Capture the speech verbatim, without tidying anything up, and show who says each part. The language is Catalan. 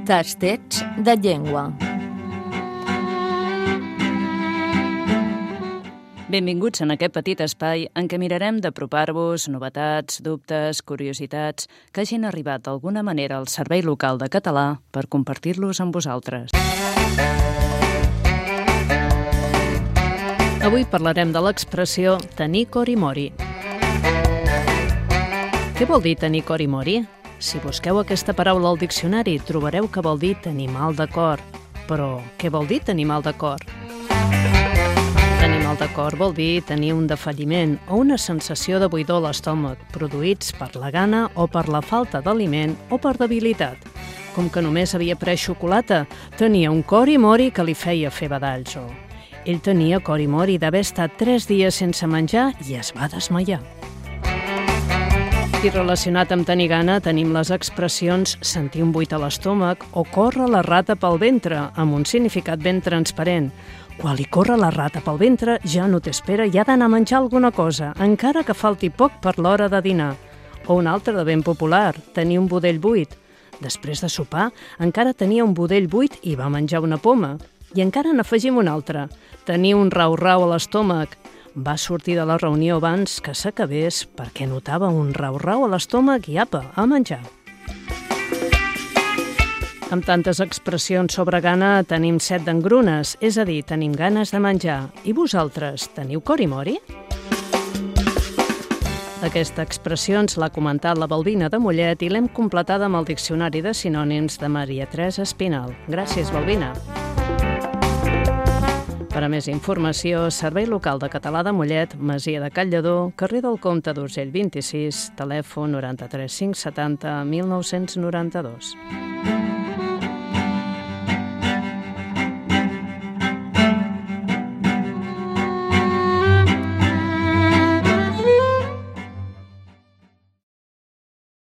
Speaker 1: Tastets de llengua. Benvinguts en aquest petit espai en què mirarem d'apropar-vos novetats, dubtes, curiositats que hagin arribat d'alguna manera al Servei Local de Català per compartir-los amb vosaltres. Avui parlarem de l'expressió tenir cor i mori. Què vol dir tenir cor i mori? Si busqueu aquesta paraula al diccionari, trobareu que vol dir tenir mal de cor. Però què vol dir tenir mal de cor? Tenir mal de cor vol dir tenir un defalliment o una sensació de buidor a l'estómac, produïts per la gana o per la falta d'aliment o per debilitat. Com que només havia pres xocolata, tenia un cor i mori que li feia fer badalls. O ell tenia cor i mori d'haver estat tres dies sense menjar i es va desmaiar. I relacionat amb tenir gana tenim les expressions sentir un buit a l'estómac o córrer la rata pel ventre, amb un significat ben transparent. Quan li corre la rata pel ventre ja no t'espera i ha d'anar a menjar alguna cosa, encara que falti poc per l'hora de dinar. O un altre de ben popular, tenir un budell buit. Després de sopar encara tenia un budell buit i va menjar una poma. I encara n'afegim un altre, tenir un rau-rau a l'estómac. Va sortir de la reunió abans que s'acabés perquè notava un rau-rau a l'estómac i apa, a menjar. Amb tantes expressions sobre gana tenim set d'engrunes, és a dir, tenim ganes de menjar. I vosaltres, teniu cor i mori? Aquesta expressió ens l'ha comentat la Balbina de Mollet i l'hem completada amb el Diccionari de Sinònims de Maria Teresa Espinal. Gràcies, Balbina. Per a més informació, Servei Local de Català de Mollet, Masia de Call Lledó, carrer del Comte d'Urgell vint-i-sis, telèfon noranta-tres cinc setanta mil nou-cents noranta-dos.